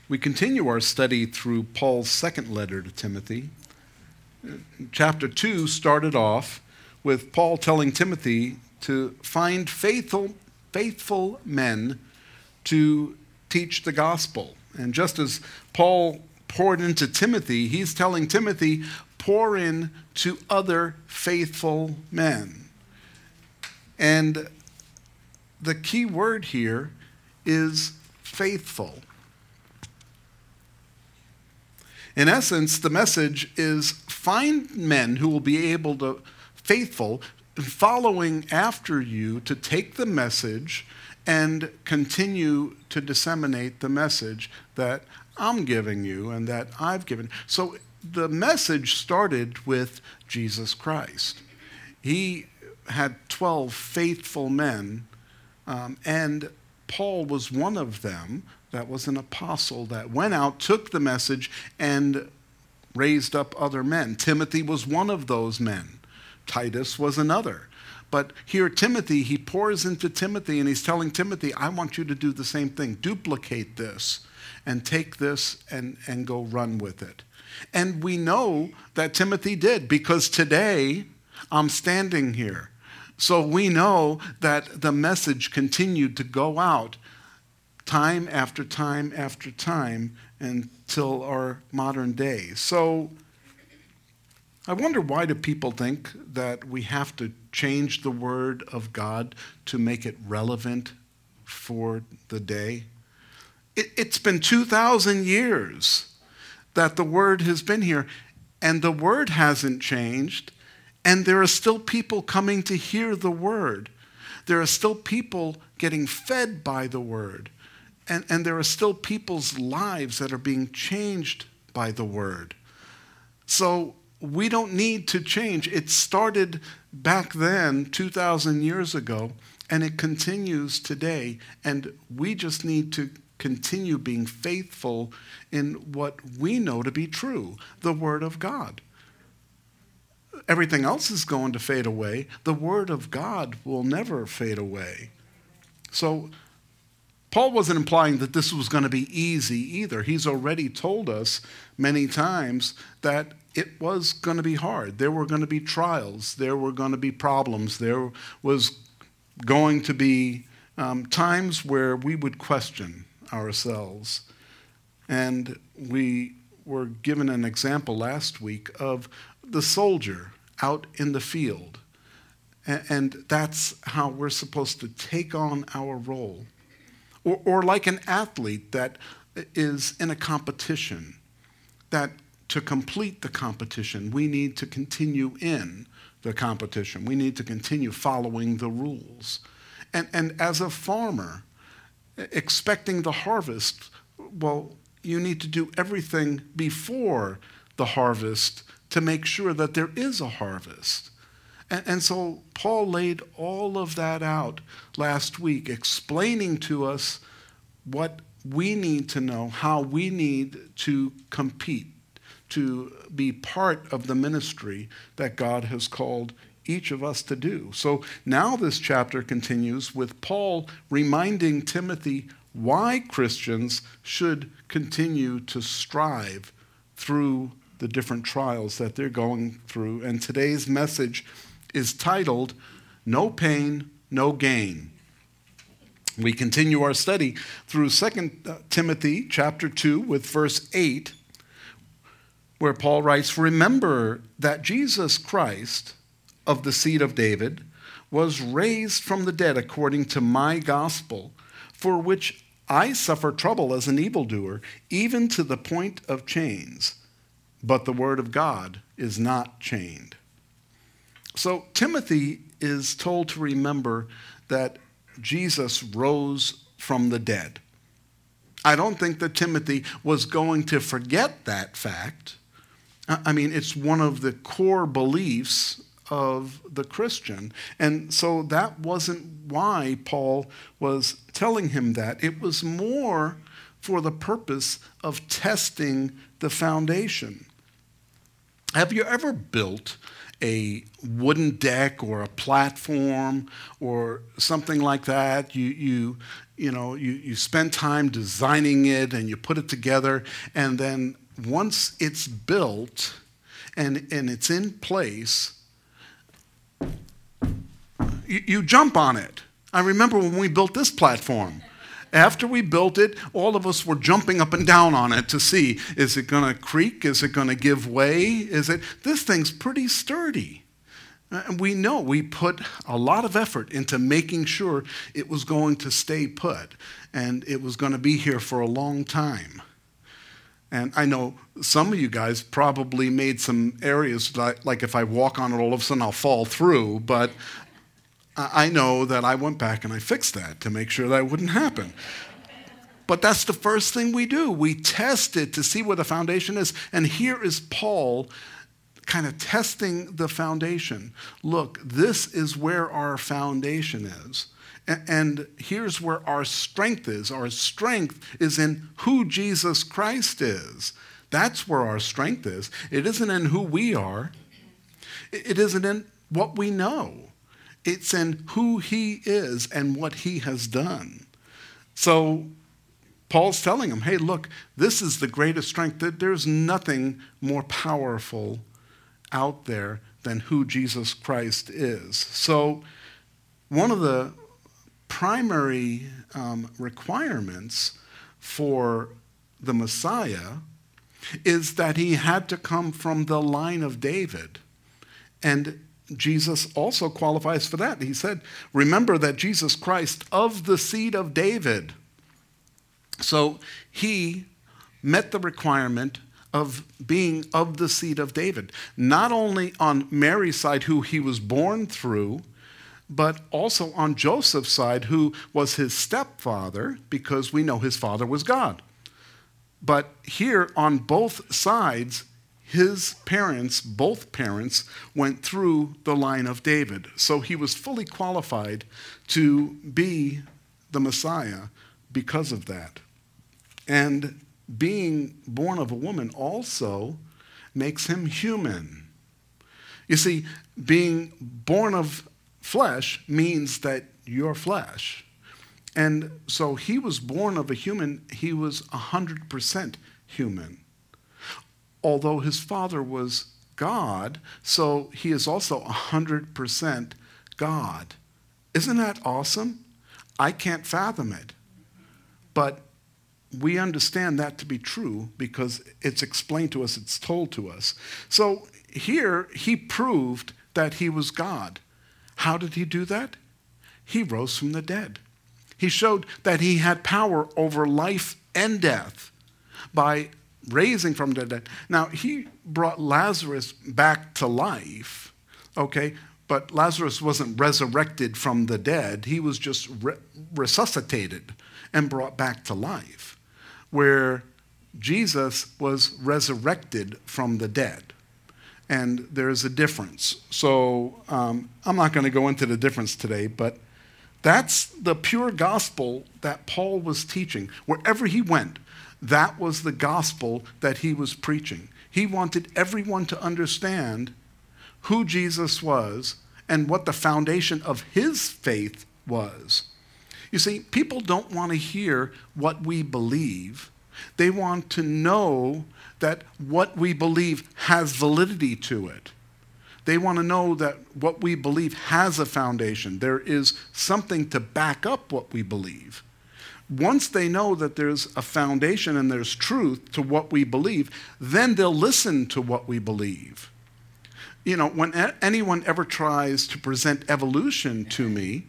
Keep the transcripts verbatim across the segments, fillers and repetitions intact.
We continue our study through Paul's second letter to Timothy. Chapter two started off with Paul telling Timothy to find faithful, faithful men to teach the gospel. And just as Paul poured into Timothy, he's telling Timothy, pour in to other faithful men. And the key word here is faithful. In essence, the message is find men who will be able to, faithful, following after you to take the message and continue to disseminate the message that I'm giving you and that I've given. So the message started with Jesus Christ. He had twelve faithful men, um, and Paul was one of them. That was an apostle that went out, took the message, and raised up other men. Timothy was one of those men. Titus was another. But here Timothy, he pours into Timothy, and he's telling Timothy, I want you to do the same thing. Duplicate this and take this and, and go run with it. And we know that Timothy did, because today I'm standing here. So we know that the message continued to go out time after time after time until our modern day. So I wonder, why do people think that we have to change the word of God to make it relevant for the day? It, it's been two thousand years that the word has been here, and the word hasn't changed, and there are still people coming to hear the word. There are still people getting fed by the word. And, and there are still people's lives that are being changed by the word. So we don't need to change. It started back then, two thousand years ago, and it continues today. And we just need to continue being faithful in what we know to be true, the Word of God. Everything else is going to fade away. The Word of God will never fade away. So Paul wasn't implying that this was going to be easy either. He's already told us many times that it was going to be hard. There were going to be trials. There were going to be problems. There was going to be um, times where we would question ourselves. And we were given an example last week of the soldier out in the field. And, and that's how we're supposed to take on our role. Or, or like an athlete that is in a competition, that to complete the competition, we need to continue in the competition. We need to continue following the rules. And, and as a farmer, expecting the harvest, well, you need to do everything before the harvest to make sure that there is a harvest. And, and so Paul laid all of that out last week, explaining to us what we need to know, how we need to compete, to be part of the ministry that God has called each of us to do. So now this chapter continues with Paul reminding Timothy why Christians should continue to strive through the different trials that they're going through. And today's message is titled, No Pain, No Gain. We continue our study through Second Timothy chapter two with verse eight, where Paul writes, Remember that Jesus Christ, of the seed of David, was raised from the dead according to my gospel, for which I suffer trouble as an evildoer, even to the point of chains. But the word of God is not chained. So Timothy is told to remember that Jesus rose from the dead. I don't think that Timothy was going to forget that fact. I mean, it's one of the core beliefs of the Christian. And so that wasn't why Paul was telling him that. It was more for the purpose of testing the foundation. Have you ever built a wooden deck or a platform or something like that. You, you, you know, you, you spend time designing it and you put it together, and then once it's built and, and it's in place, you, you jump on it. I remember when we built this platform. After we built it, all of us were jumping up and down on it to see, is it going to creak? Is it going to give way? Is it? This thing's pretty sturdy. And we know we put a lot of effort into making sure it was going to stay put and it was going to be here for a long time. And I know some of you guys probably made some areas like, like if I walk on it, all of a sudden I'll fall through, but I know that I went back and I fixed that to make sure that wouldn't happen. But that's the first thing we do. We test it to see where the foundation is. And here is Paul kind of testing the foundation. Look, this is where our foundation is. And here's where our strength is. Our strength is in who Jesus Christ is. That's where our strength is. It isn't in who we are. It isn't in what we know. It's in who he is and what he has done. So Paul's telling him, hey, look, this is the greatest strength. There's nothing more powerful out there than who Jesus Christ is. So one of the primary um, requirements for the Messiah is that he had to come from the line of David. And Jesus also qualifies for that. He said, remember that Jesus Christ of the seed of David. So he met the requirement of being of the seed of David, not only on Mary's side, who he was born through, but also on Joseph's side, who was his stepfather, because we know his father was God. But here on both sides, his parents, both parents, went through the line of David. So he was fully qualified to be the Messiah because of that. And being born of a woman also makes him human. You see, being born of flesh means that you're flesh. And so he was born of a human, he was one hundred percent human. Although his father was God, so he is also one hundred percent God. Isn't that awesome? I can't fathom it. But we understand that to be true because it's explained to us, it's told to us. So here he proved that he was God. How did he do that? He rose from the dead. He showed that he had power over life and death by raising from the dead. Now, he brought Lazarus back to life, okay? But Lazarus wasn't resurrected from the dead. He was just re- resuscitated and brought back to life, where Jesus was resurrected from the dead. And there's a difference. So um, I'm not going to go into the difference today, but that's the pure gospel that Paul was teaching. Wherever he went, that was the gospel that he was preaching. He wanted everyone to understand who Jesus was and what the foundation of his faith was. You see, people don't want to hear what we believe. They want to know that what we believe has validity to it. They want to know that what we believe has a foundation. There is something to back up what we believe. Once they know that there's a foundation and there's truth to what we believe, then they'll listen to what we believe. You know, when a- anyone ever tries to present evolution to me,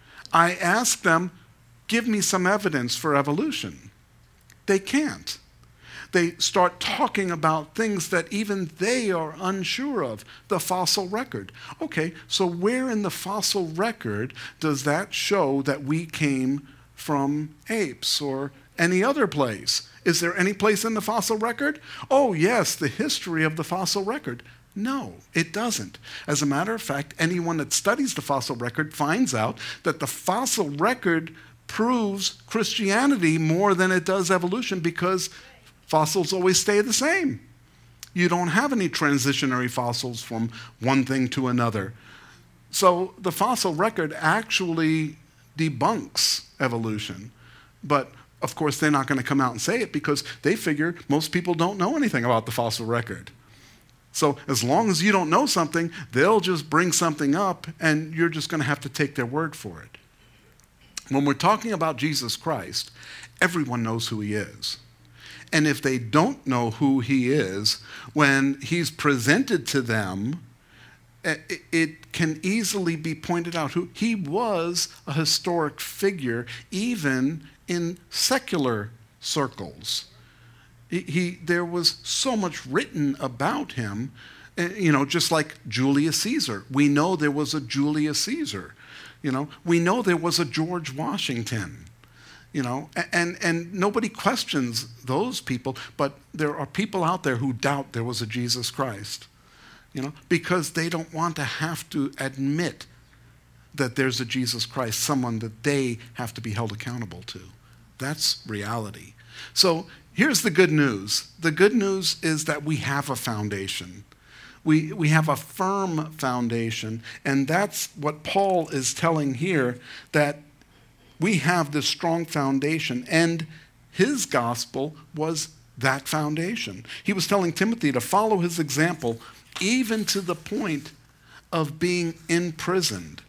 I ask them, give me some evidence for evolution. They can't. They start talking about things that even they are unsure of, the fossil record. Okay, so where in the fossil record does that show that we came from apes or any other place? Is there any place in the fossil record? Oh, yes, the history of the fossil record. No, it doesn't. As a matter of fact, anyone that studies the fossil record finds out that the fossil record proves Christianity more than it does evolution because fossils always stay the same. You don't have any transitionary fossils from one thing to another. So the fossil record actually debunks evolution. But of course, they're not going to come out and say it because they figure most people don't know anything about the fossil record. So as long as you don't know something, they'll just bring something up and you're just going to have to take their word for it. When we're talking about Jesus Christ, everyone knows who he is. And if they don't know who he is, when he's presented to them, it can easily be pointed out who he was. A historic figure, even in secular circles. He, he, there was so much written about him, you know, just like Julius Caesar. We know there was a Julius Caesar. You know, we know there was a George Washington. You know, and, and nobody questions those people, but there are people out there who doubt there was a Jesus Christ, you know, because they don't want to have to admit that there's a Jesus Christ, someone that they have to be held accountable to. That's reality. So here's the good news. The good news is that we have a foundation. We, we have a firm foundation, and that's what Paul is telling here, that we have this strong foundation, and his gospel was that foundation. He was telling Timothy to follow his example, even to the point of being imprisoned.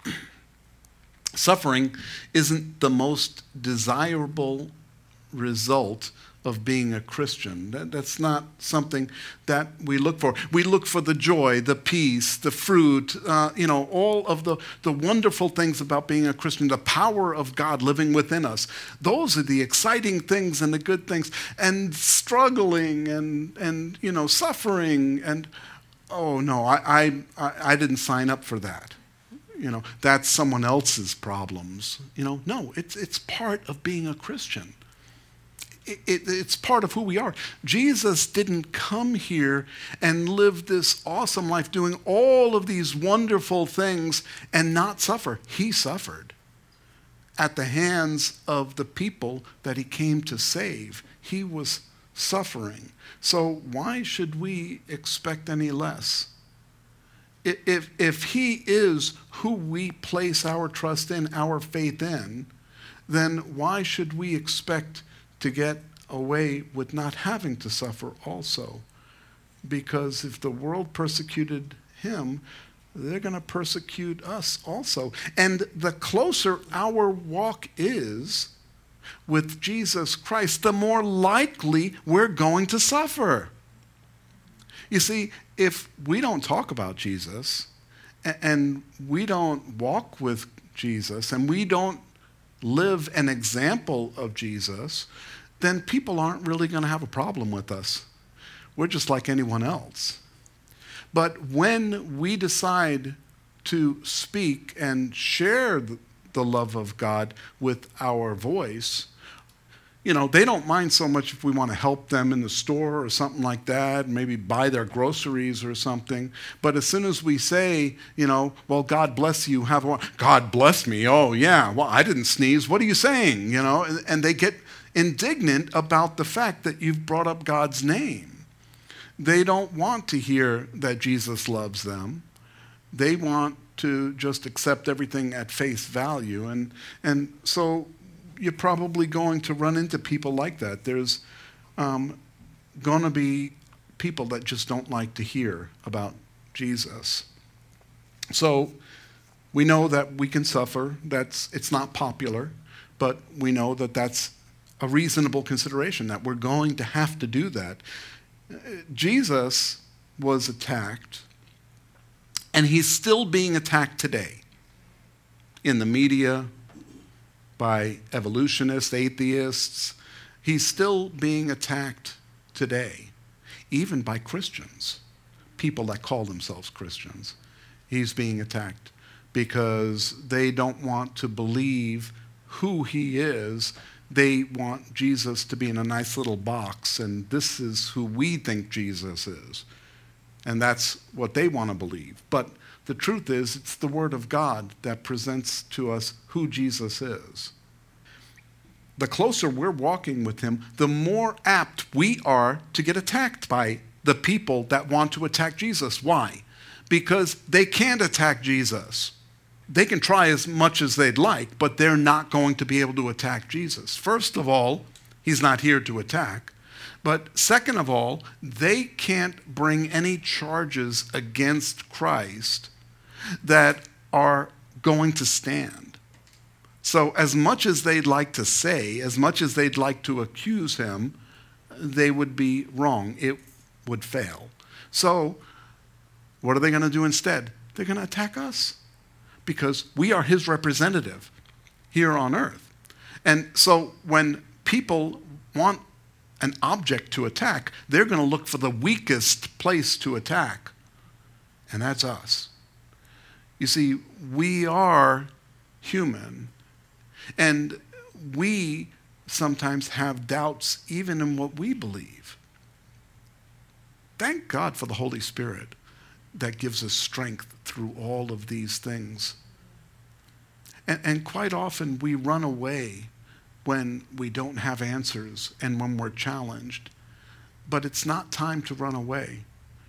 Suffering isn't the most desirable result of being a Christian. That, that's not something that we look for. We look for the joy, the peace, the fruit, uh, you know, all of the, the wonderful things about being a Christian, the power of God living within us. Those are the exciting things and the good things. And struggling and, and you know, suffering and, oh no, I, I, I didn't sign up for that. You know, that's someone else's problems. You know, no, it's, it's part of being a Christian. It, it, it's part of who we are. Jesus didn't come here and live this awesome life doing all of these wonderful things and not suffer. He suffered at the hands of the people that he came to save. He was suffering. So why should we expect any less? If, if he is who we place our trust in, our faith in, then why should we expect to get away with not having to suffer also? Because if the world persecuted him, they're going to persecute us also. And the closer our walk is with Jesus Christ, the more likely we're going to suffer. You see, if we don't talk about Jesus and we don't walk with Jesus and we don't live an example of Jesus, then people aren't really going to have a problem with us. We're just like anyone else. But when we decide to speak and share the love of God with our voice, you know, they don't mind so much if we want to help them in the store or something like that, maybe buy their groceries or something. But as soon as we say, you know, well, God bless you, have a, God bless me, oh yeah, well, I didn't sneeze, what are you saying? You know, and, and they get indignant about the fact that you've brought up God's name. They don't want to hear that Jesus loves them. They want to just accept everything at face value. And, and so you're probably going to run into people like that. There's um, going to be people that just don't like to hear about Jesus. So we know that we can suffer. That's, it's not popular, but we know that that's a reasonable consideration, that we're going to have to do that. Jesus was attacked, and he's still being attacked today in the media, by evolutionists, atheists. He's still being attacked today, even by Christians, people that call themselves Christians. He's being attacked because they don't want to believe who he is. They want Jesus to be in a nice little box, and this is who we think Jesus is. And that's what they want to believe. But the truth is, it's the Word of God that presents to us who Jesus is. The closer we're walking with him, the more apt we are to get attacked by the people that want to attack Jesus. Why? Because they can't attack Jesus. They can try as much as they'd like, but they're not going to be able to attack Jesus. First of all, he's not here to attack. But second of all, they can't bring any charges against Christ that are going to stand. So as much as they'd like to say, as much as they'd like to accuse him, they would be wrong. It would fail. So what are they going to do instead? They're going to attack us because we are his representative here on earth. And so when people want an object to attack, they're going to look for the weakest place to attack, and that's us. You see, we are human, and we sometimes have doubts even in what we believe. Thank God for the Holy Spirit that gives us strength through all of these things. And, and quite often we run away when we don't have answers and when we're challenged. But it's not time to run away.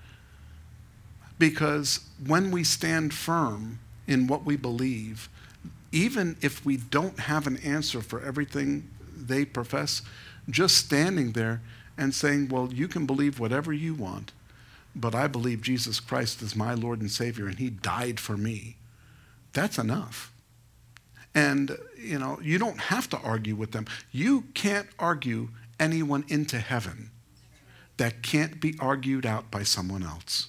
Because when we stand firm in what we believe, even if we don't have an answer for everything they profess, just standing there and saying, well, you can believe whatever you want, but I believe Jesus Christ is my Lord and Savior and he died for me. That's enough. And, you know, you don't have to argue with them. You can't argue anyone into heaven. That can't be argued out by someone else.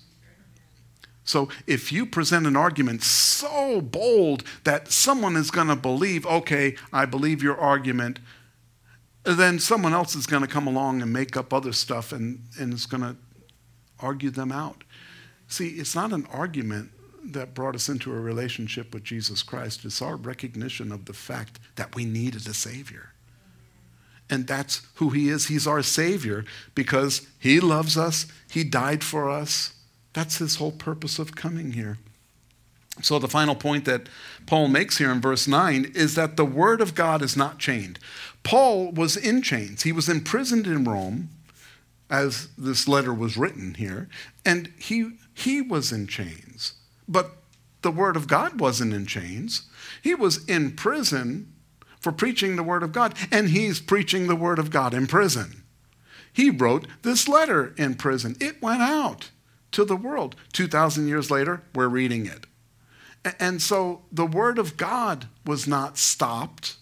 So if you present an argument so bold that someone is going to believe, okay, I believe your argument, then someone else is going to come along and make up other stuff and, and is going to argue them out. See, it's not an argument that brought us into a relationship with Jesus Christ. It's our recognition of the fact that we needed a Savior. And that's who he is. He's our Savior because he loves us. He died for us. That's his whole purpose of coming here. So the final point that Paul makes here in verse nine is that the word of God is not chained. Paul was in chains. He was imprisoned in Rome, as this letter was written here, and he, he was in chains. But the word of God wasn't in chains. He was in prison for preaching the word of God, and he's preaching the word of God in prison. He wrote this letter in prison. It went out to the world. two thousand years later, we're reading it. And so the word of God was not stopped,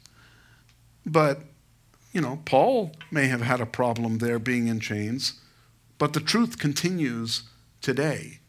but, you know, Paul may have had a problem there being in chains, but the truth continues today.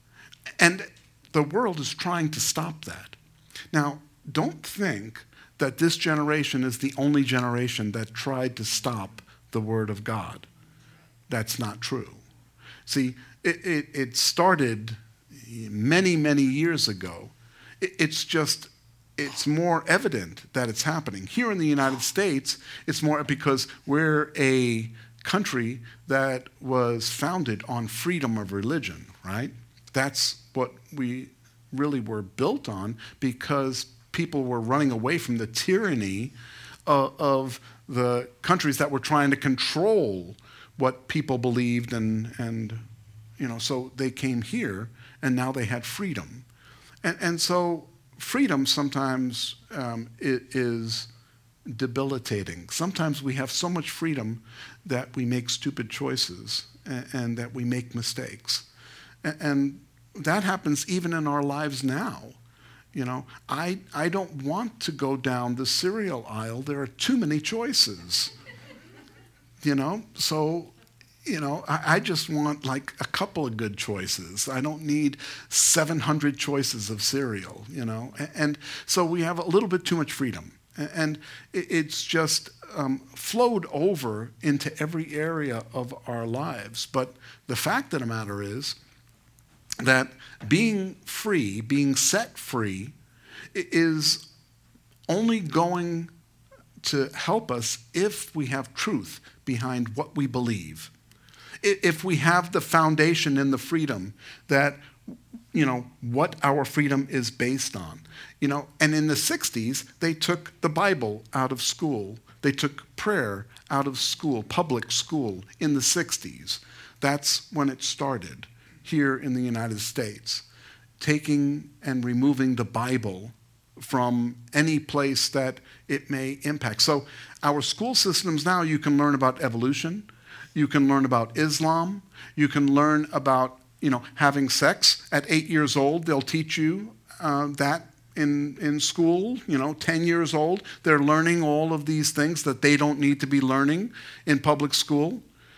And the world is trying to stop that. Now, don't think that this generation is the only generation that tried to stop the word of God. That's not true. See, it, it, it started many, many years ago. It, it's just, it's more evident that it's happening. Here in the United States, it's more because we're a country that was founded on freedom of religion, right? That's what we really were built on because people were running away from the tyranny uh, of the countries that were trying to control what people believed, and, and you know, so they came here, and now they had freedom. And, and so freedom sometimes um, it is debilitating. Sometimes we have so much freedom that we make stupid choices and, and that we make mistakes. And, and that happens even in our lives now. You know, I, I don't want to go down the cereal aisle. There are too many choices. You know, so, you know, I, I just want like a couple of good choices. I don't need seven hundred choices of cereal, you know. And, and so we have a little bit too much freedom. And, and it, it's just um, flowed over into every area of our lives. But the fact of the matter is that being free, being set free, is only going to help us if we have truth behind what we believe. If we have the foundation in the freedom that, you know, what our freedom is based on. You know, and in the sixties, they took the Bible out of school. They took prayer out of school, public school, in the sixties. That's when it started here in the United States, taking and removing the Bible from any place that it may impact. So our school systems now, you can learn about evolution, you can learn about Islam, you can learn about, you know, having sex. At eight years old, they'll teach you uh, that in, in school. You know, ten years old, they're learning all of these things that they don't need to be learning in public school.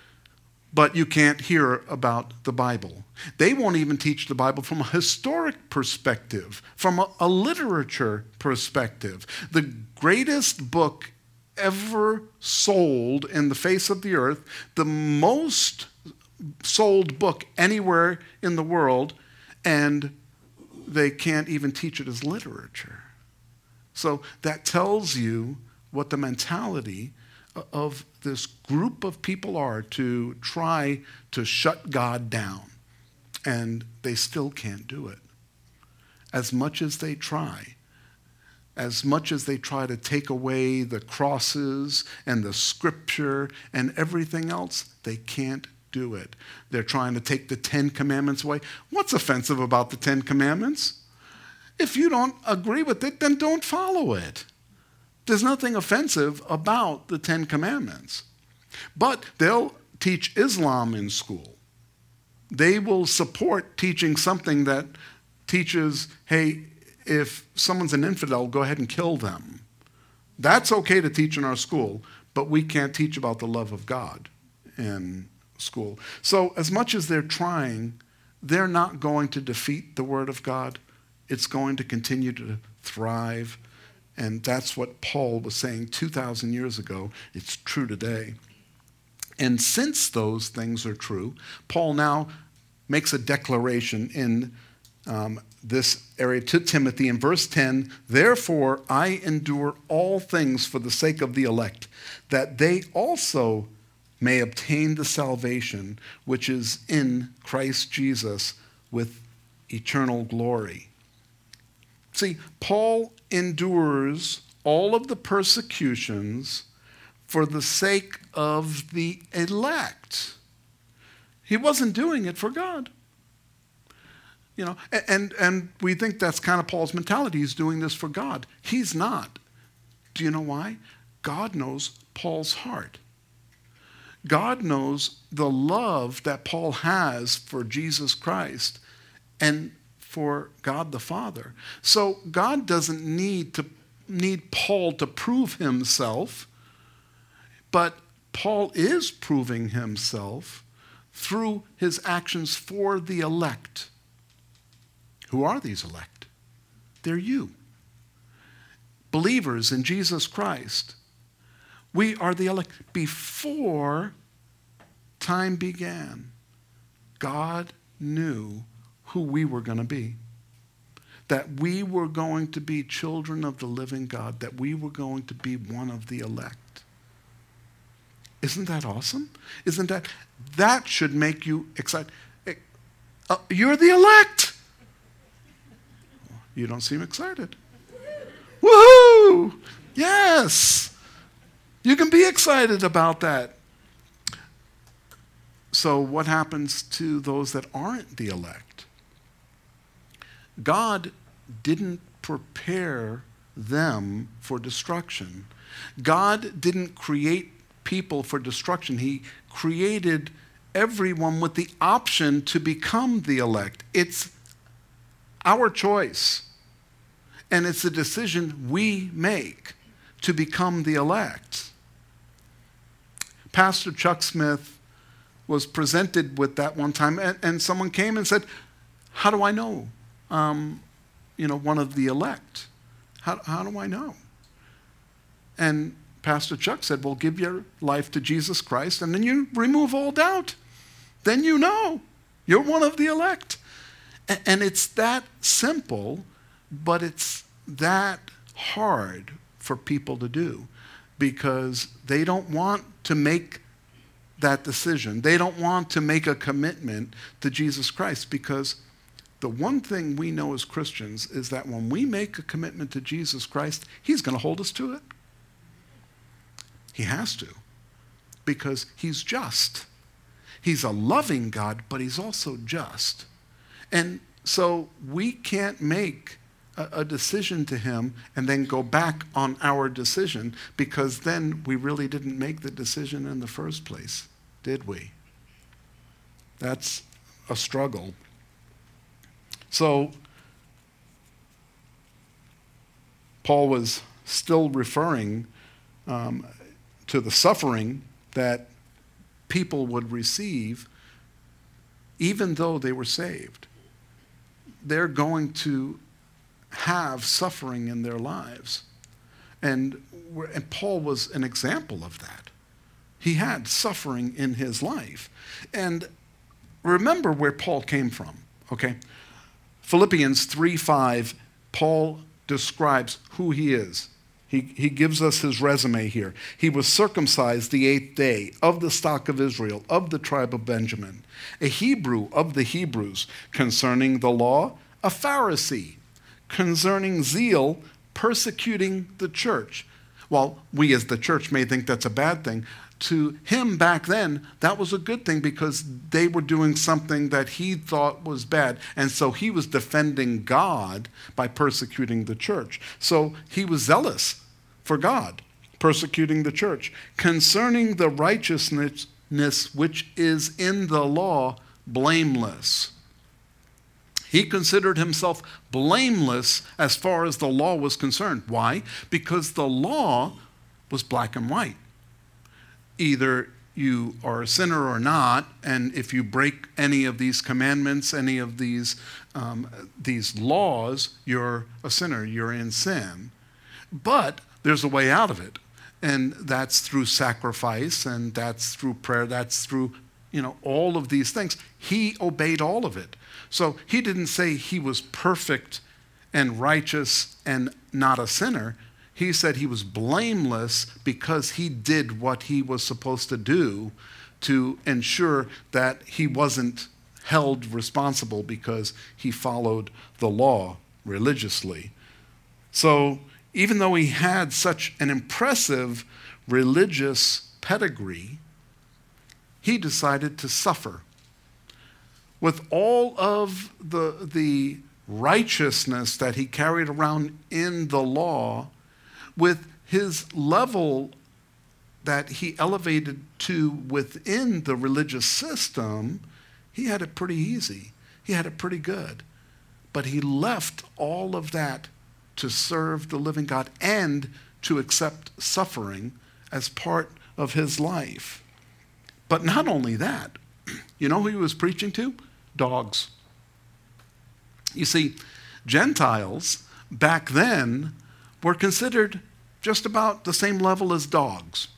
But you can't hear about the Bible. They won't even teach the Bible from a historic perspective, from a, a literature perspective. The greatest book ever sold in the face of the earth, the most sold book anywhere in the world, and they can't even teach it as literature. So that tells you what the mentality of this group of people are to try to shut God down. And they still can't do it. As much as they try, as much as they try to take away the crosses and the scripture and everything else, they can't do it. They're trying to take the Ten Commandments away. What's offensive about the Ten Commandments? If you don't agree with it, then don't follow it. There's nothing offensive about the Ten Commandments. But they'll teach Islam in school. They will support teaching something that teaches, hey, if someone's an infidel, go ahead and kill them. That's okay to teach in our school, but we can't teach about the love of God in school. So as much as they're trying, they're not going to defeat the Word of God. It's going to continue to thrive. And that's what Paul was saying two thousand years ago. It's true today. And since those things are true, Paul now makes a declaration in um, this area to Timothy in verse ten. Therefore, I endure all things for the sake of the elect, that they also may obtain the salvation which is in Christ Jesus with eternal glory. See, Paul endures all of the persecutions for the sake of the elect. He wasn't doing it for God. You know, and, and we think that's kind of Paul's mentality. He's doing this for God. He's not. Do you know why? God knows Paul's heart. God knows the love that Paul has for Jesus Christ and for God the Father. So God doesn't need to need Paul to prove himself, but Paul is proving himself through his actions for the elect. Who are these elect? They're you. Believers in Jesus Christ. We are the elect. Before time began, God knew who we were going to be. That we were going to be children of the living God. That we were going to be one of the elect. Isn't that awesome? Isn't that, that should make you excited. Uh, you're the elect. You don't seem excited. Woohoo! Yes! You can be excited about that. So what happens to those that aren't the elect? God didn't prepare them for destruction. God didn't create people for destruction. He created everyone with the option to become the elect. It's our choice. And it's a decision we make to become the elect. Pastor Chuck Smith was presented with that one time, and, and someone came and said, how do I know, um, you know, one of the elect? How, how do I know? And Pastor Chuck said, well, give your life to Jesus Christ, and then you remove all doubt. Then you know you're one of the elect. And, and it's that simple, but it's that hard for people to do because they don't want to make that decision. They don't want to make a commitment to Jesus Christ because the one thing we know as Christians is that when we make a commitment to Jesus Christ, he's going to hold us to it. He has to, because he's just. He's a loving God, but he's also just. And so we can't make a, a decision to him and then go back on our decision, because then we really didn't make the decision in the first place, did we? That's a struggle. So Paul was still referring um, to the suffering that people would receive even though they were saved. They're going to have suffering in their lives. And, and Paul was an example of that. He had suffering in his life. And remember where Paul came from, okay? Philippians three five, Paul describes who he is. He, he gives us his resume here. He was circumcised the eighth day, of the stock of Israel, of the tribe of Benjamin, a Hebrew of the Hebrews, concerning the law, a Pharisee, concerning zeal, persecuting the church. Well, we as the church may think that's a bad thing. To him back then, that was a good thing, because they were doing something that he thought was bad. And so he was defending God by persecuting the church. So he was zealous for God, persecuting the church. Concerning the righteousness which is in the law, blameless. He considered himself blameless as far as the law was concerned. Why? Because the law was black and white. Either you are a sinner or not, and if you break any of these commandments, any of these um, these laws, you're a sinner, you're in sin. But there's a way out of it, and that's through sacrifice, and that's through prayer, that's through, you know, all of these things. He obeyed all of it. So he didn't say he was perfect and righteous and not a sinner. He said he was blameless because he did what he was supposed to do to ensure that he wasn't held responsible because he followed the law religiously. So even though he had such an impressive religious pedigree, he decided to suffer. With all of the, the righteousness that he carried around in the law, with his level that he elevated to within the religious system, he had it pretty easy. He had it pretty good. But he left all of that to serve the living God and to accept suffering as part of his life. But not only that, you know who he was preaching to? Dogs. You see, Gentiles back then were considered just about the same level as dogs.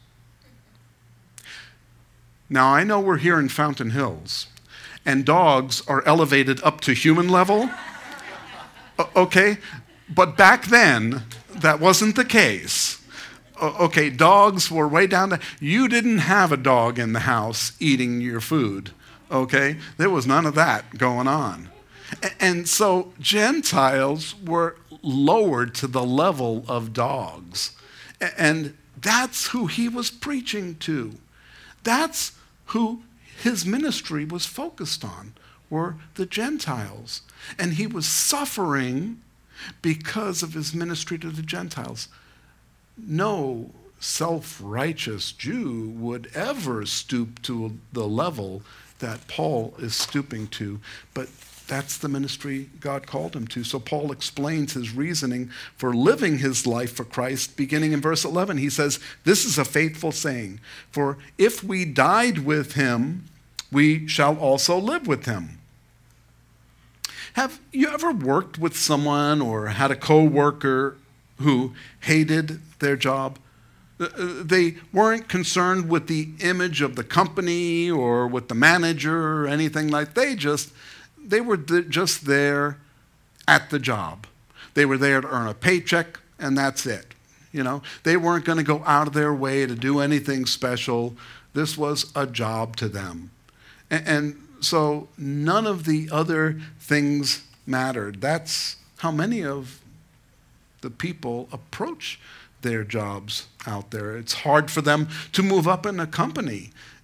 Now, I know we're here in Fountain Hills, and dogs are elevated up to human level, okay? But back then, that wasn't the case. Okay, dogs were way down there. You didn't have a dog in the house eating your food, okay? There was none of that going on. And so Gentiles were lowered to the level of dogs. And that's who he was preaching to. That's who his ministry was focused on, were the Gentiles. And he was suffering because of his ministry to the Gentiles. No self-righteous Jew would ever stoop to the level that Paul is stooping to, but that's the ministry God called him to. So Paul explains his reasoning for living his life for Christ, beginning in verse eleven. He says, "This is a faithful saying, for if we died with him, we shall also live with him." Have you ever worked with someone or had a co-worker who hated their job? They weren't concerned with the image of the company or with the manager or anything like that. They just They were just there at the job. They were there to earn a paycheck, and that's it. You know, they weren't going to go out of their way to do anything special. This was a job to them. And, and so none of the other things mattered. That's how many of the people approach their jobs out there. It's hard for them to move up in a company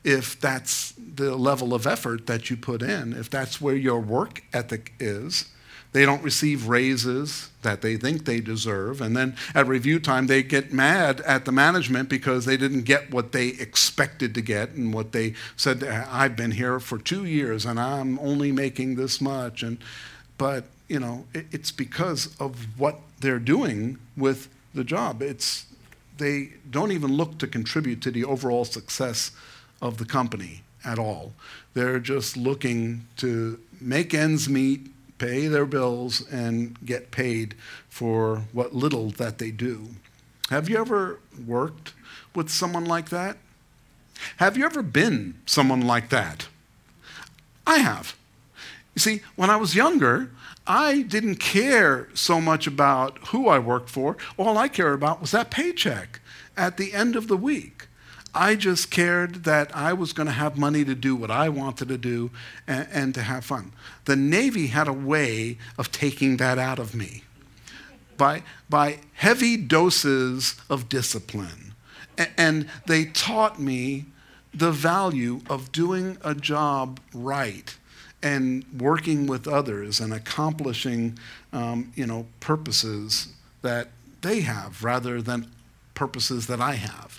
if that's the level of effort that you put in, if that's where your work ethic is. They don't receive raises that they think they deserve. And then at review time, they get mad at the management because they didn't get what they expected to get and what they said, I've been here for two years and I'm only making this much. And But, you know, it, it's because of what they're doing with the job. It's they don't even look to contribute to the overall success of the company at all. They're just looking to make ends meet, pay their bills, and get paid for what little that they do. Have you ever worked with someone like that? Have you ever been someone like that? I have. You see, when I was younger, I didn't care so much about who I worked for. All I cared about was that paycheck at the end of the week. I just cared that I was going to have money to do what I wanted to do and, and to have fun. The Navy had a way of taking that out of me by, by heavy doses of discipline. A- and they taught me the value of doing a job right and working with others and accomplishing um, you know, purposes that they have rather than purposes that I have.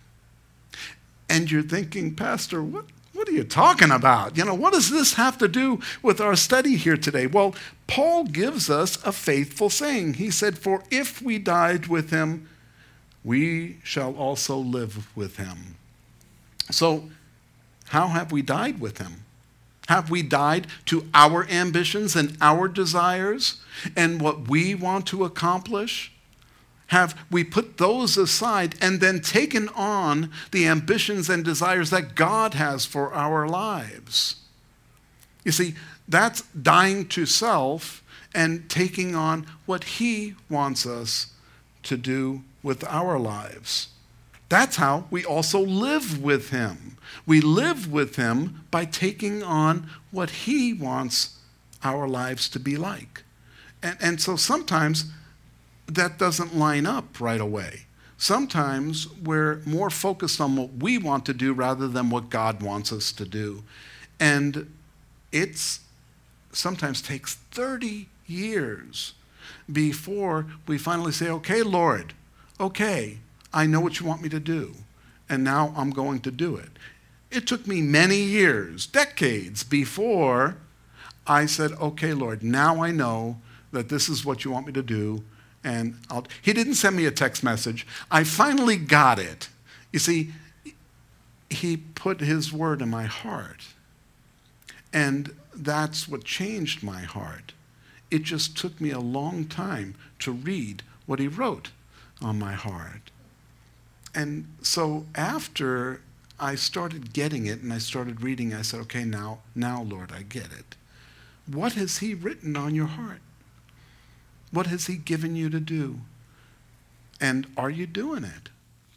And you're thinking, Pastor, what, what are you talking about? You know, what does this have to do with our study here today? Well, Paul gives us a faithful saying. He said, for if we died with him, we shall also live with him. So how have we died with him? Have we died to our ambitions and our desires and what we want to accomplish? Have we put those aside and then taken on the ambitions and desires that God has for our lives? You see, that's dying to self and taking on what he wants us to do with our lives. That's how we also live with him. We live with him by taking on what he wants our lives to be like. And, and so sometimes that doesn't line up right away. Sometimes we're more focused on what we want to do rather than what God wants us to do. And it's sometimes takes thirty years before we finally say, okay, Lord, okay, I know what you want me to do, and now I'm going to do it. It took me many years, decades, before I said, okay, Lord, now I know that this is what you want me to do. And I'll, he didn't send me a text message. I finally got it. You see, he put his word in my heart. And that's what changed my heart. It just took me a long time to read what he wrote on my heart. And so after I started getting it and I started reading, I said, okay, now, now, Lord, I get it. What has he written on your heart? What has he given you to do? And are you doing it?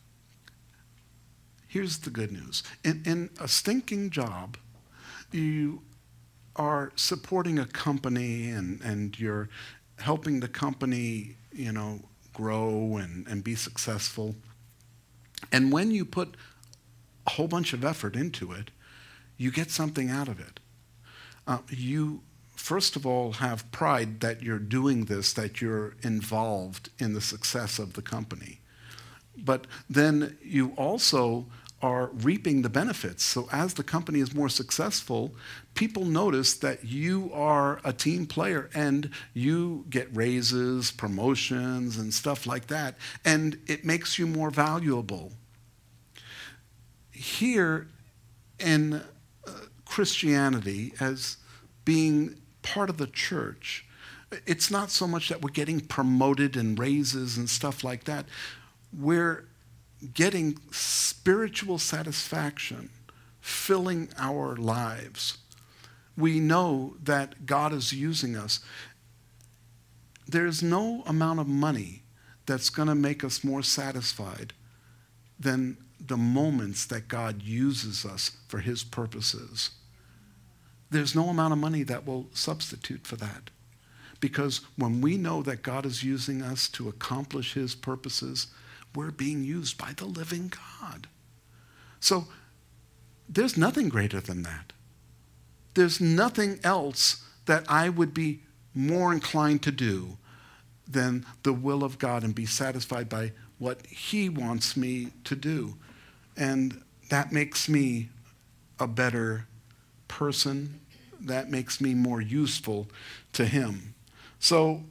Here's the good news. In, in a stinking job, you are supporting a company and, and you're helping the company, you know, grow and, and be successful. And when you put a whole bunch of effort into it, you get something out of it. Uh, you First of all, have pride that you're doing this, that you're involved in the success of the company. But then you also are reaping the benefits. So as the company is more successful, people notice that you are a team player and you get raises, promotions, and stuff like that. And it makes you more valuable. Here in uh, Christianity, as being part of the church, it's not so much that we're getting promoted and raises and stuff like that. We're getting spiritual satisfaction, filling our lives. We know that God is using us. There's no amount of money that's going to make us more satisfied than the moments that God uses us for his purposes. There's no amount of money that will substitute for that. Because when we know that God is using us to accomplish his purposes, we're being used by the living God. So there's nothing greater than that. There's nothing else that I would be more inclined to do than the will of God and be satisfied by what he wants me to do. And that makes me a better person. That makes me more useful to him. So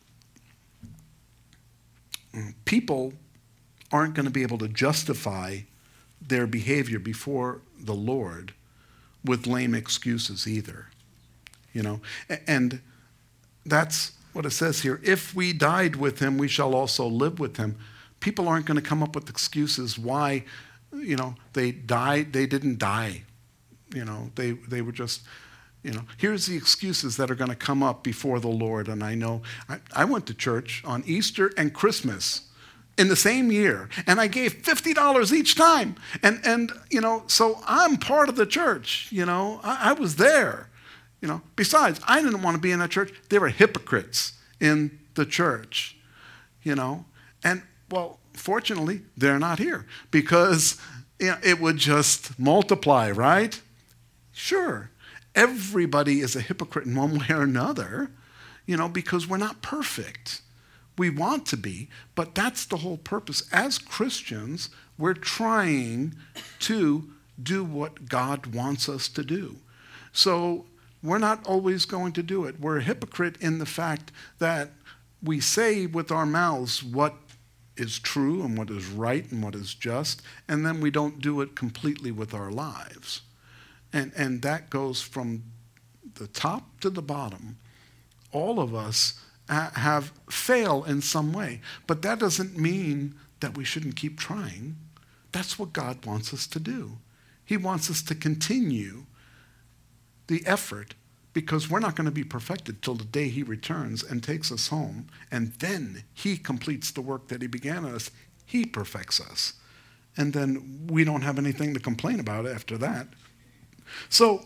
people aren't going to be able to justify their behavior before the Lord with lame excuses either. You know, and that's what it says here. If we died with him, we shall also live with him. People aren't going to come up with excuses why, you know, they died, they didn't die. You know, they, they were just, you know, here's the excuses that are going to come up before the Lord. And I know, I, I went to church on Easter and Christmas in the same year, and I gave fifty dollars each time. And, and you know, so I'm part of the church, you know. I, I was there, you know. Besides, I didn't want to be in that church. There were hypocrites in the church, you know. And, well, fortunately, they're not here because, you know, it would just multiply, right? Sure, everybody is a hypocrite in one way or another, you know, because we're not perfect. We want to be, but that's the whole purpose. As Christians, we're trying to do what God wants us to do. So we're not always going to do it. We're a hypocrite in the fact that we say with our mouths what is true and what is right and what is just, and then we don't do it completely with our lives. And, and that goes from the top to the bottom. All of us have fail in some way. But that doesn't mean that we shouldn't keep trying. That's what God wants us to do. He wants us to continue the effort because we're not going to be perfected till the day he returns and takes us home. And then he completes the work that he began in us. He perfects us. And then we don't have anything to complain about after that. So,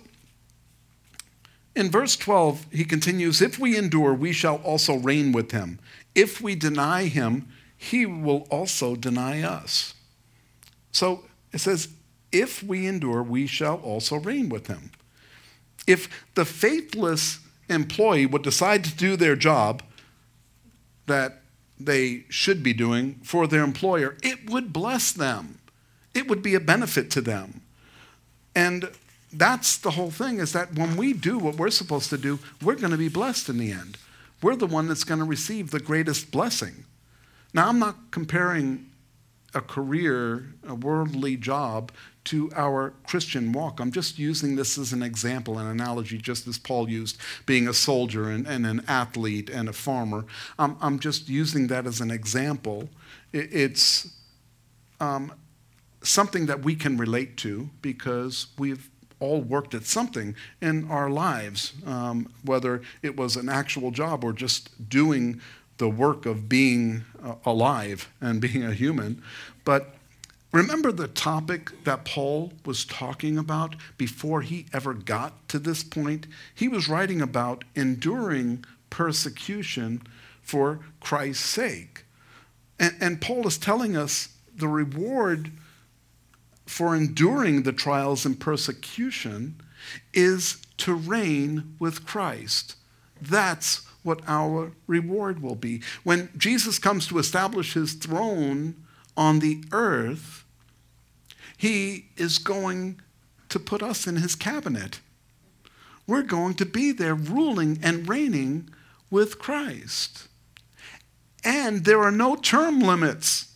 in verse twelve, he continues, if we endure, we shall also reign with him. If we deny him, he will also deny us. So it says, if we endure, we shall also reign with him. If the faithless employee would decide to do their job that they should be doing for their employer, it would bless them. It would be a benefit to them. And that's the whole thing, is that when we do what we're supposed to do, we're going to be blessed in the end. We're the one that's going to receive the greatest blessing. Now, I'm not comparing a career, a worldly job, to our Christian walk. I'm just using this as an example, an analogy, just as Paul used, being a soldier and, and an athlete and a farmer. I'm, I'm just using that as an example. It, it's um, something that we can relate to because we've all worked at something in our lives, um, whether it was an actual job or just doing the work of being uh, alive and being a human. But remember the topic that Paul was talking about before he ever got to this point? He was writing about enduring persecution for Christ's sake. And, and Paul is telling us the reward for enduring the trials and persecution is to reign with Christ. That's what our reward will be. When Jesus comes to establish his throne on the earth, he is going to put us in his cabinet. We're going to be there ruling and reigning with Christ. And there are no term limits.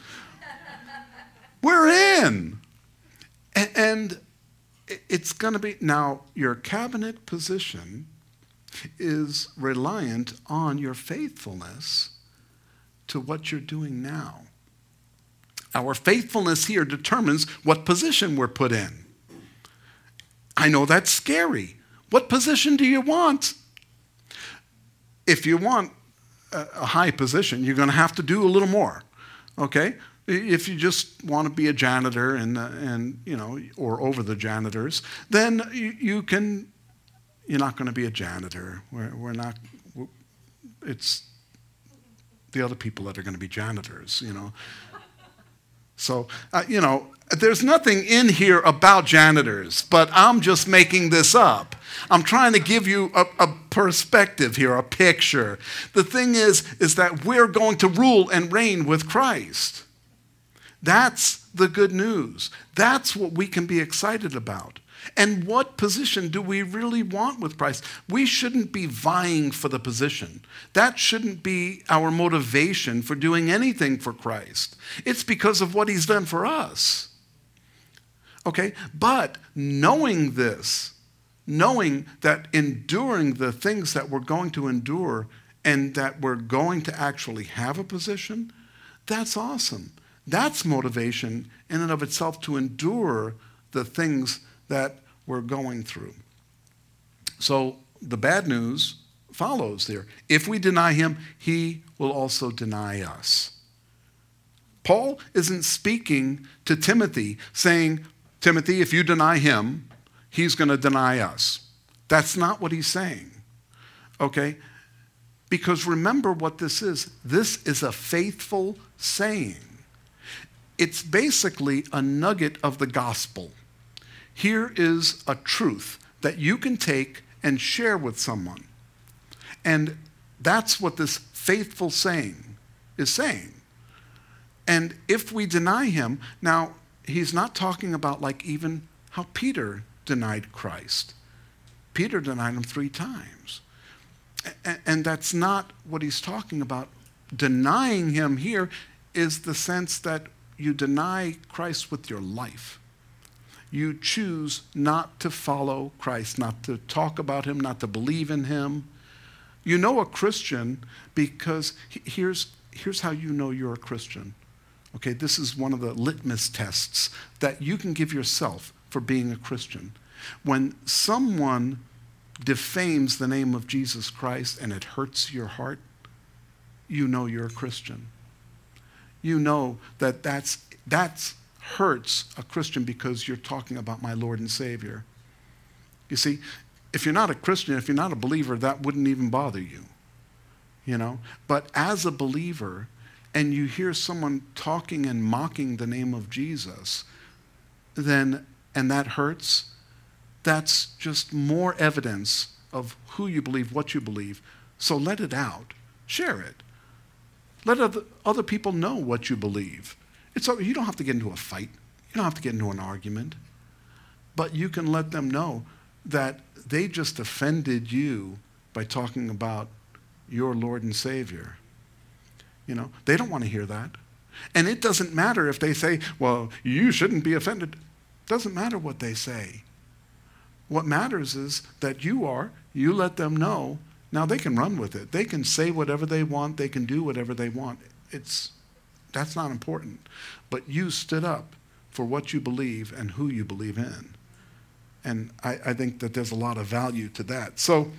We're in. And it's going to be, now your cabinet position is reliant on your faithfulness to what you're doing now. Our faithfulness here determines what position we're put in. I know that's scary. What position do you want? If you want a high position, you're going to have to do a little more, okay? If you just want to be a janitor and, uh, and you know, or over the janitors, then you, you can, you're not going to be a janitor. We're, we're not, we're, it's the other people that are going to be janitors, you know. So, uh, you know, There's nothing in here about janitors, but I'm just making this up. I'm trying to give you a, a perspective here, a picture. The thing is, is that we're going to rule and reign with Christ. That's the good news. That's what we can be excited about. And what position do we really want with Christ? We shouldn't be vying for the position. That shouldn't be our motivation for doing anything for Christ. It's because of what he's done for us. Okay? But knowing this, knowing that enduring the things that we're going to endure and that we're going to actually have a position, that's awesome. That's motivation in and of itself to endure the things that we're going through. So the bad news follows there. If we deny him, he will also deny us. Paul isn't speaking to Timothy saying, Timothy, if you deny him, he's going to deny us. That's not what he's saying. Okay? Because remember what this is. This is a faithful saying. It's basically a nugget of the gospel. Here is a truth that you can take and share with someone. And that's what this faithful saying is saying. And if we deny him, now he's not talking about like even how Peter denied Christ. Peter denied him three times. And that's not what he's talking about. Denying him here is the sense that you deny Christ with your life. You choose not to follow Christ, not to talk about him, not to believe in him. You know a Christian because here's, here's how you know you're a Christian. Okay, this is one of the litmus tests that you can give yourself for being a Christian. When someone defames the name of Jesus Christ and it hurts your heart, you know you're a Christian. You know that that's, that's hurts a Christian because you're talking about my Lord and Savior. You see, if you're not a Christian, if you're not a believer, that wouldn't even bother you. You know? But as a believer, and you hear someone talking and mocking the name of Jesus, then, and that hurts, that's just more evidence of who you believe, what you believe. So let it out. Share it. Let other, other people know what you believe. It's, you don't have to get into a fight. You don't have to get into an argument. But you can let them know that they just offended you by talking about your Lord and Savior. You know, they don't want to hear that. And it doesn't matter if they say, well, you shouldn't be offended. It doesn't matter what they say. What matters is that you are, you let them know. Now they can run with it. They can say whatever they want. They can do whatever they want. It's, that's not important. But you stood up for what you believe and who you believe in. And I, I think that there's a lot of value to that. So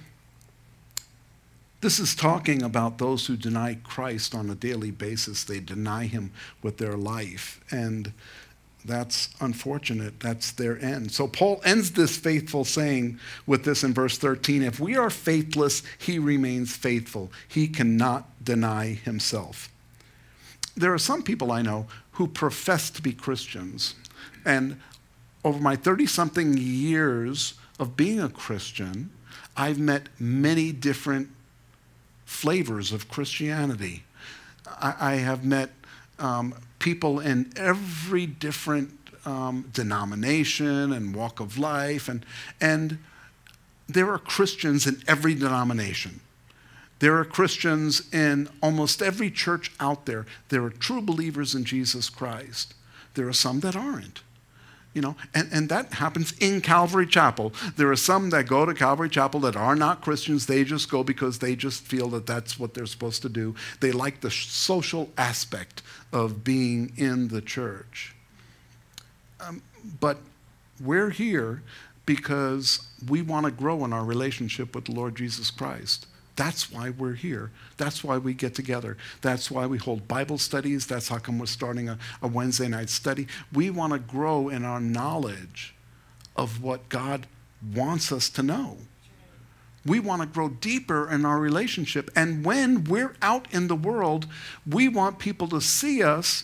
this is talking about those who deny Christ on a daily basis. They deny him with their life. And that's unfortunate. That's their end. So Paul ends this faithful saying with this in verse thirteen. If we are faithless, he remains faithful. He cannot deny himself. There are some people I know who profess to be Christians. And over my thirty-something years of being a Christian, I've met many different flavors of Christianity. I, I have met um, people in every different um, denomination and walk of life, and, and there are Christians in every denomination. There are Christians in almost every church out there. There are true believers in Jesus Christ. There are some that aren't. You know, and, and that happens in Calvary Chapel. There are some that go to Calvary Chapel that are not Christians. They just go because they just feel that that's what they're supposed to do. They like the social aspect of being in the church. Um, but we're here because we want to grow in our relationship with the Lord Jesus Christ. That's why we're here. That's why we get together. That's why we hold Bible studies. That's how come we're starting a, a Wednesday night study. We want to grow in our knowledge of what God wants us to know. We want to grow deeper in our relationship. And when we're out in the world, we want people to see us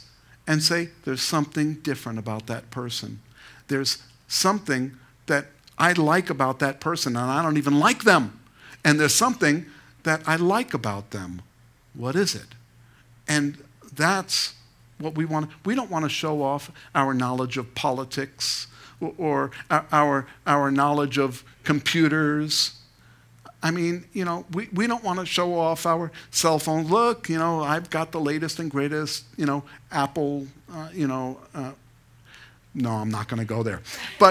and say, there's something different about that person. There's something that I like about that person, and I don't even like them. And there's something that I like about them. What is it? And that's what we want. We don't want to show off our knowledge of politics or, or our, our knowledge of computers. I mean, you know, we, we don't want to show off our cell phone. Look, you know, I've got the latest and greatest, you know, Apple, uh, you know. Uh, no, I'm not going to go there. But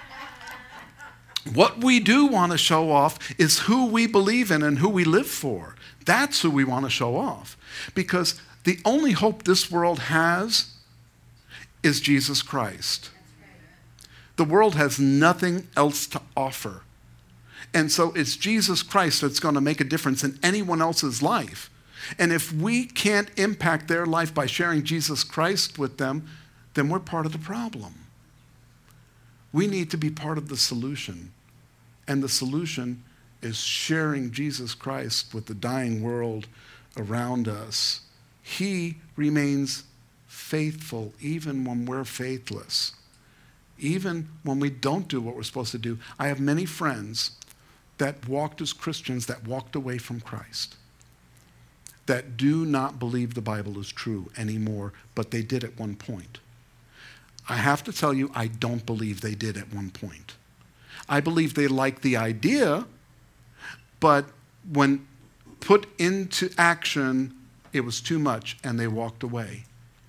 what we do want to show off is who we believe in and who we live for. That's who we want to show off. Because the only hope this world has is Jesus Christ. The world has nothing else to offer. And so it's Jesus Christ that's going to make a difference in anyone else's life. And if we can't impact their life by sharing Jesus Christ with them, then we're part of the problem. We need to be part of the solution. And the solution is sharing Jesus Christ with the dying world around us. He remains faithful even when we're faithless. Even when we don't do what we're supposed to do. I have many friends that walked as Christians that walked away from Christ, that do not believe the Bible is true anymore, but they did at one point. I have to tell you, I don't believe they did at one point. I believe they liked the idea, but when put into action, it was too much, and they walked away.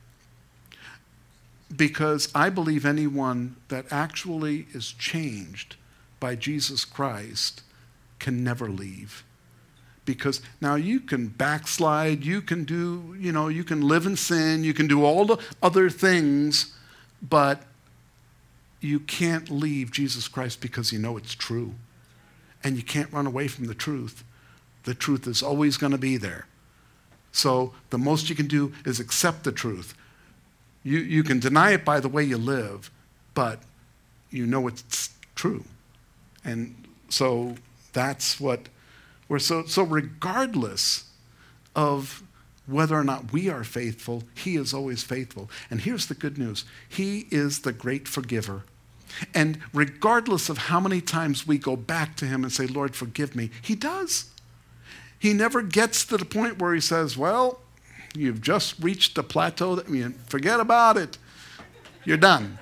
Because I believe anyone that actually is changed by Jesus Christ can never leave. Because now you can backslide, you can do, you know, you can live in sin, you can do all the other things, but you can't leave Jesus Christ because you know it's true. And you can't run away from the truth. The truth is always going to be there. So the most you can do is accept the truth. You, you can deny it by the way you live, but you know it's true. And so that's what we're so, so regardless of whether or not we are faithful, he is always faithful. And here's the good news. He is the great forgiver. And regardless of how many times we go back to him and say, Lord, forgive me, he does. He never gets to the point where he says, well, you've just reached the plateau. That, I mean, forget about it. You're done.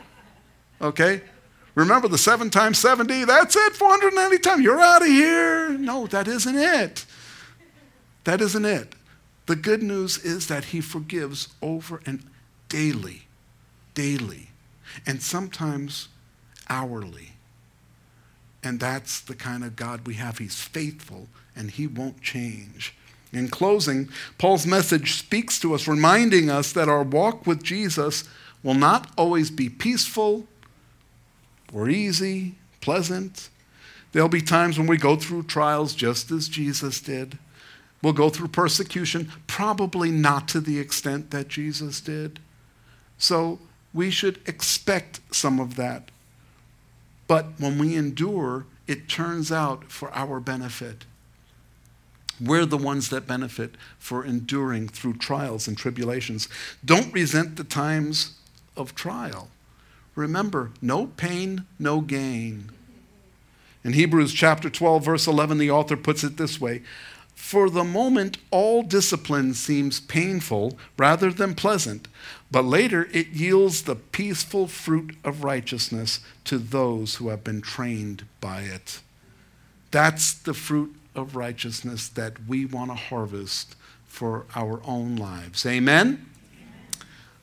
Okay? Remember the seven times seventy? That's it, four hundred ninety times. You're out of here. No, that isn't it. That isn't it. The good news is that he forgives over and daily, daily, and sometimes hourly. And that's the kind of God we have. He's faithful, and he won't change. In closing, Paul's message speaks to us, reminding us that our walk with Jesus will not always be peaceful or easy, pleasant. There'll be times when we go through trials just as Jesus did. We'll go through persecution, probably not to the extent that Jesus did. So we should expect some of that. But when we endure, it turns out for our benefit. We're the ones that benefit for enduring through trials and tribulations. Don't resent the times of trial. Remember, no pain, no gain. In Hebrews chapter twelve, verse eleven, the author puts it this way: for the moment, all discipline seems painful rather than pleasant, but later it yields the peaceful fruit of righteousness to those who have been trained by it. That's the fruit of righteousness that we want to harvest for our own lives. Amen?